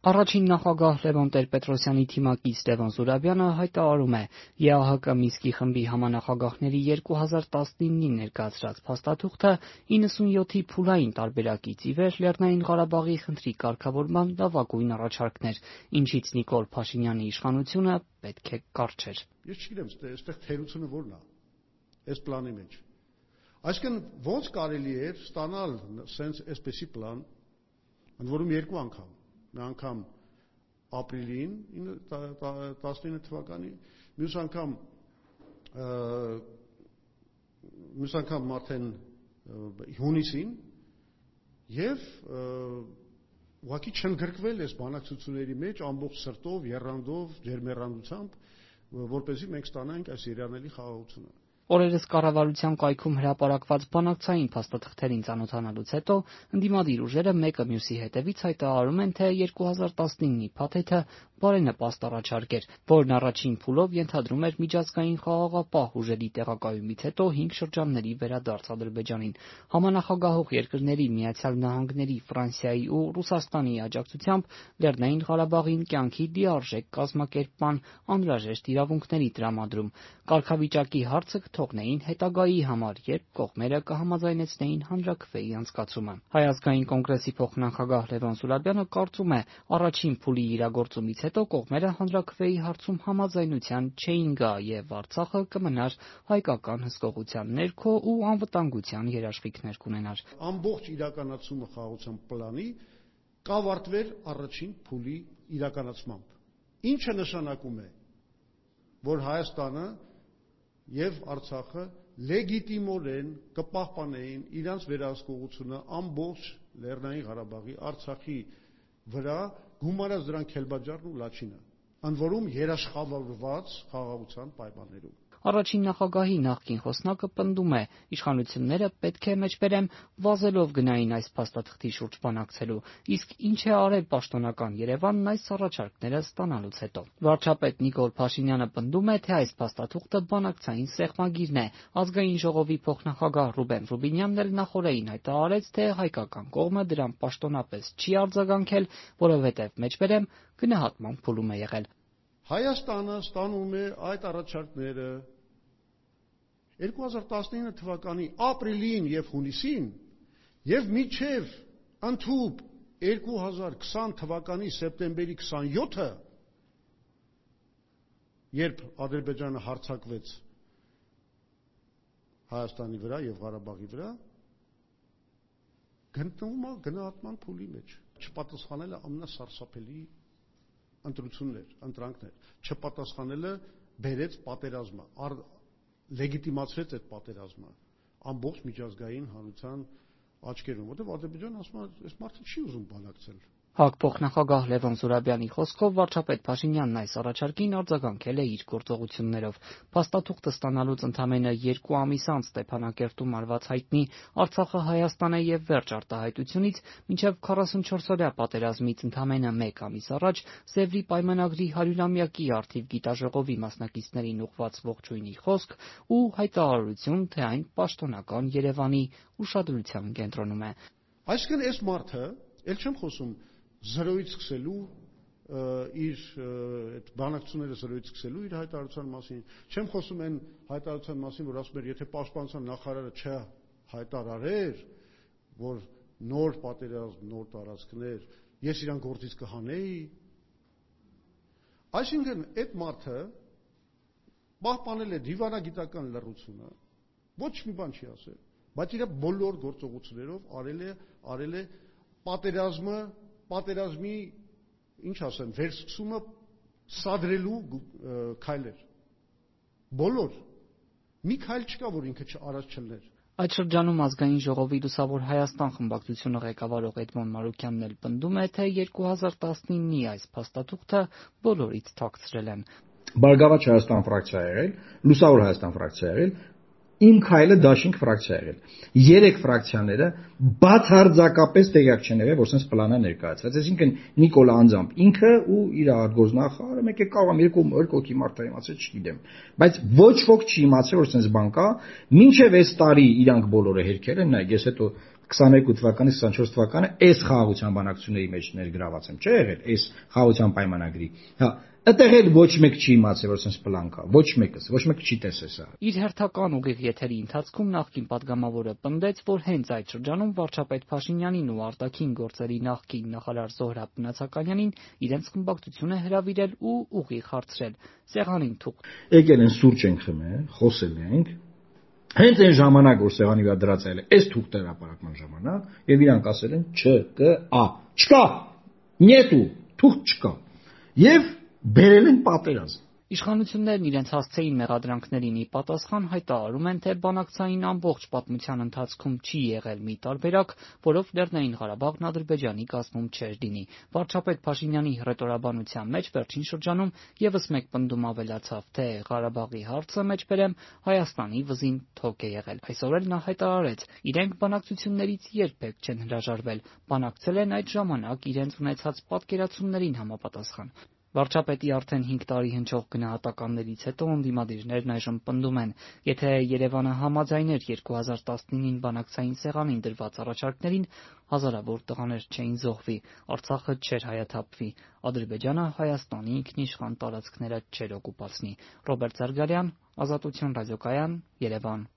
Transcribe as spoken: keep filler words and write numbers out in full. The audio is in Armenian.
Առաջին նախագահ Լևոն Տեր-Պետրոսյանի թիմակից Ստեփան Զուրաբյանը հայտարարում է՝ Է Ա Հ Կ Մինսկի խմբի համանախագահների երկու հազար տասնինին ներկայացրած փաստաթուղթը իննսունյոթի փուլային տարբերակից ի վեր Լեռնային Ղարաբաղի խնդրի կարգավորման լավագույն առաջարկն էր, ինչից Նիկոլ Փաշինյանի իշխանությունը պետք է կառչեր։ Ես չգիտեմ, այստեղ թերությունը որն է, այս պլանի մեջ։ Այսինքն ո՞նց կարելի է ստանալ սենց այսպիսի պլան, ընդ որում երկու անգամ։ Մի անգամ ապրիլին տասնինը թվականի, մյուս անգամ մյուս անգամ արդեն հունիսին եւ ուղղակի չընդգրկվել այս բանակցությունների մեջ ամբողջ սրտով, եռանդով, ջերմեռանդությամբ, որպեսզի մենք ստանանք այս երանելի խաղաղությունը։ Օրերս կառավարության կայքում հրապարակված բանակցային փաստաթղթերին ծանոթանալուց հետո ընդդիմադիր ուժերը մեկը մյուսի հետևից հայտարարում են, թե երկու հազար տասնինի փաթեթը բարենպաստ առաջարկ էր, որն առաջին փուլով ենթադրում էր միջազգային խաղաղապահ ուժերի տեղակայումից հետո հինգ շրջանների վերադարձ Ադրբեջանին։ Համանախագահող երկրների Միացյալ Նահանգների, Ֆրանսիայի ու Ռուսաստանի աջակցությամբ Լեռնային Ղարաբաղին կյանքի լիարժեք կազմակերպման անհրաժեշտ իրավունքների տրամադրում։ Կարգավիճակի հարցը կթողնեին հետագայի համար, երբ կողմերը կհամաձայնեցնեին հանրաքվեի անցկացումը։ Հայ ազգային կոնգրեսի փոխնախագահ Լևոն Զուրաբյանը կարծում է, առաջին փուլի իրագործումից հետո կողմերը հանրաքվեի հարցում համաձայնության չէին գա եւ Արցախը կմնար հայկական հսկողության ներքո ու անվտանգության երաշխիքներ կունենար։ Ամբողջ իրականացումը խաղաղության պլանի կավարտվեր առաջին փուլի իրականացմամբ։ Ինչը նշանակում է, որ Հայաստանը եւ Արցախը լեգիտիմորեն կպահպանեին իրենց վերահսկողությունը ամբողջ Լեռնային Ղարաբաղի, Արցախի վրա, գումարած դրան Քելբաջարն ու Լաչինը, ընդ որում երաշխավորված խաղաղության պայմաններում։ Առաջին նախագահի նախկին խոսնակը պնդում է, իշխանությունները պետք է մեջբերեմ վազելով գնային այս փաստաթղթի շուրջ բանակցելու, իսկ ինչ է արել պաշտոնական Երևանն այս առաջարկները ստանալուց հետո։ Վարչապետ Նիկոլ Փաշինյանը պնդում է, թե այս փաստաթուղթը բանակցային սեղմագիրն է։ Ազգային ժողովի փոխնախագահ Ռուբեն Ռուբինյանն էլ նախօրեին հայտարարեց, թե հայկական կողմը դրան պաշտոնապես չի արձագանքել, որովհետև մեջբերեմ գնահատման փուլում է եղել։ Հայաստանը ստանում է այդ առաջարկները երկու հազար տասնինը թվականի ապրիլին եւ հունիսին եւ մինչեւ ընդհուպ երկու հազար քսան թվականի սեպտեմբերի քսանյոթը, երբ Ադրբեջանը հարձակվեց Հայաստանի վրա եւ Ղարաբաղի վրա, գտնվում է գնահատման փուլի մեջ։ Չպատասխանելը ամենասարսափելի ընտրություններ, ընտրանքներ, չպատասխանելը բերեց պատերազմը, լեգիտիմացրեց այդ պատերազմը ամբողջ միջազգային հանրության աչքերում, որտեղ Ադրբեջանը ասում է, այս մարդը չի ուզում բանակցել։ ՀԱԿ փոխնախագահ Լևոն Զուրաբյանի խոսքով վարչապետ Փաշինյանն այս առաջարկին արձագանքել է իր գործողություններով։ Փաստաթուղթը ստանալուց ընդամենը երկու ամիս անց Ստեփանակերտում արված հայտնի Արցախը Հայաստան է եւ վերջ արտահայտությունից մինչեւ քառասունչորսօրյա պատերազմից ընդամենը մեկ ամիս առաջ Սևրի պայմանագրի հարյուրամյակի առթիվ գիտաժողովի մասնակիցներին ուղղված ողջույնի խոսք ու հայտարարություն, թե այն պաշտոնական Երևանի ուշադրության կենտրոնում է։ Այսինքն այս մարդը, ել չեմ խոսում զրոյից սկսելու իր այդ բանակցությունները զրոյից սկսելու իր հայտարարության մասին, չեմ խոսում այն հայտարարության մասին, որ ասում էր, եթե պաշտպանության նախարարը չհայտարարեր, որ նոր պատերազմ, նոր տարածքներ, ես իրան գործից կհանեի։ Այսինքն այդ մարդը պահպանել է դիվանագիտական լռությունը, ոչ մի բան չի ասել, բայց իր բոլոր գործողություններով արել է արել է պատերազմը, պատերազմի, ինչ ասեմ, վերսկսումը սադրելու քայլեր։ Բոլոր։ Մի քայլ չկա, որ ինքը արած չլներ։ Այդ շրջանում ազգային ժողովի Լուսավոր Հայաստան խմբակցությունը ղեկավարող Էդմոն Մարուքյանն էլ պնդում է, թե երկու հազար տասնինի այս փաստաթուղթը բոլորից թաքցրել են։ Բարգավաճ Հայաստան ֆրակցիա եղել, Լուսավոր Հայաստան ֆրակցիա եղել, իմ քայլը դաշինք ֆրակցիա եղել։ Երեք ֆրակցիաները բացարձակապես տեղյակ չեն եղել, որ sense պլանը ներկայացված։ Այսինքն Նիկոլ անձամբ ինքը ու իր արտգործնախարարը մեկ է կարող երկու երկոքի մարդը իմացել, չգիտեմ, բայց ոչ ոք չի իմացել, որ sense բան կա, մինչև այս տարի իրանք բոլորը հերքել են, նայեք, ես հետո քսաներկու թվականից քսանչորս թվականը այս խաղաղության բանակցությունների մեջ ներգրաված եմ, չէ՞ եղել, այս խաղաղության պայմանագրի։ Հա, այդտեղ էլ ոչ մեկ չի իմացել, որ sense պլան կա, ոչ մեկս, ոչ մեկ չի տեսել սա։ Իր հերթական ուղիղ եթերի ընթացքում նախկին падգամավորը պնդեց, որ հենց այդ շրջանում վարչապետ Փաշինյանին ու արտաքին գործերի նախկին նախարար Զոհրաբ Մնացականյանին իրենց խմբակցությունը հրավիրել ու ուղիղ հարցրել, սեղանին թուղթ։ Եկել են սուրճ ենք խմել, խոսել ենք։ Հենց այն ժամանակ, որ սեղանի վրա դրած այլ այս թուղթեր հրապարակման ժամանակ, եւ իրանք ասել են չկա, չկա, նետու, թուղթ չկա։ Եվ բերել են պատերազմ։ Իշխանություններն իրենց հասցեին մեղադրանքներին ի պատասխան հայտարարում են, թե բանակցային ամբողջ պատմության ընթացքում չի եղել մի տարբերակ, որով Լեռնային Ղարաբաղն Ադրբեջանի կազմում չէր լինի։ Վարչապետ Փաշինյանի հռետորաբանության մեջ վերջին շրջանում եւս մեկ պնդում ավելացավ, թե Ղարաբաղի հարցը մեջբերեմ Հայաստանի վզին թոք է եղել։ Այսօր էլ նա հայտարարեց, իրենք բանակցություններից երբեք չեն հրաժարվել, բանակցել են այդ ժամանակ իրենց ունեցած պատկերացումներին համապատասխան։ Վարչապետի արդեն հինգ տարի հնչող գնահատականներից հետո ընդդիմադիրներն այժմ պնդում են, եթե Երևանը համաձայներ երկու հազար տասնինին բանակցային սեղանին դրված առաջարկներին, հազարավոր տղաներ չէին զոհվի, Արցախը չէր հայաթափվի, Ադրբեջանը Հայաստանի ինքնիշխան տարածքները չէր օկուպացնի։ Ռոբերտ Զարգարյան, Ազատություն ռադիոկայան, Երևան։